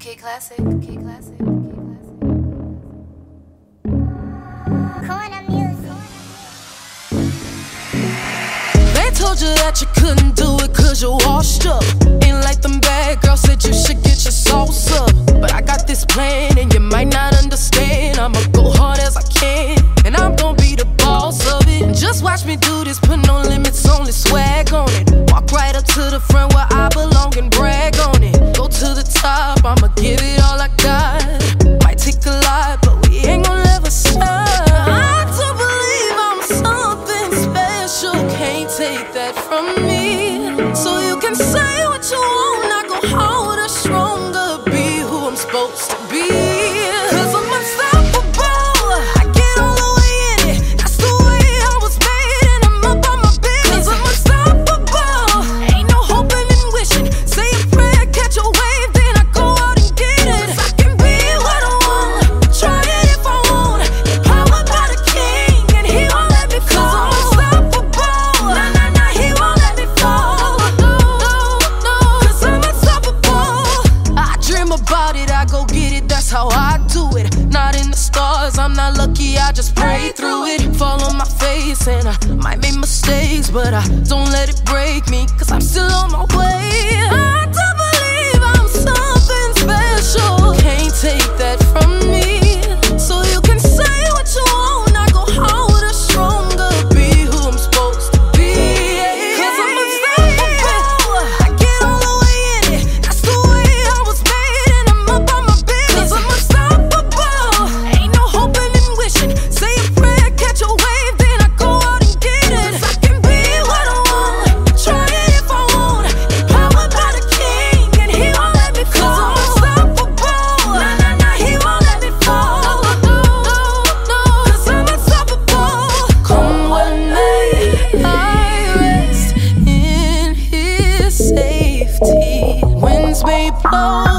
K Classic, K Classic, K Classic. Corner music. They told you that you couldn't do it cause you're washed up. Ain't like them bad girls said you should get your sauce up. But I got this plan and you might not understand. I'ma go hard as I can and I'm gon' be the boss of it. And just watch me do this, put no limits, only swag on it. Walk right up to the front where I belong and brag on it. Go to the top, I'ma give it all I got. Might take a lot, but we ain't gon' ever stop. I do believe I'm something special, can't take that from me. So you can say what you want, I go harder, stronger, be who I'm supposed to be. Cause I'm unstoppable, I get all the way in it. That's the way I was made and I'm up on my business. Cause I'm unstoppable, ain't no hoping and wishing. Say a prayer, catch a wave, then I go out and get it. Cause I can be what I want, try it if I want. Powered by the king and he won't let me fall. Cause I'm unstoppable, nah, he won't let me fall. No, cause I'm unstoppable. I dream about it, I go get it, that's how I do it. Not in the stars, I'm not lucky, I just pray through it. Fall on my face and I might make mistakes, but I don't let it break me, cause I'm still on my way. I do believe I'm something special, can't take that from me. So you can say what you want, I go harder, stronger, be who I'm supposed to be. Cause I'm unstoppable, I get all the way in it. That's the way I was made and I'm up on my business. Cause I'm unstoppable, ain't no hoping and wishing. Say a prayer, catch a wave, then I go out and get it. Cause I can be what I want, try it if I want. Powered by the king and he won't let me fall. Cause I'm unstoppable, nah, he won't let me fall. No, cause I'm unstoppable. Come what may, I rest in his safety. Winds may blow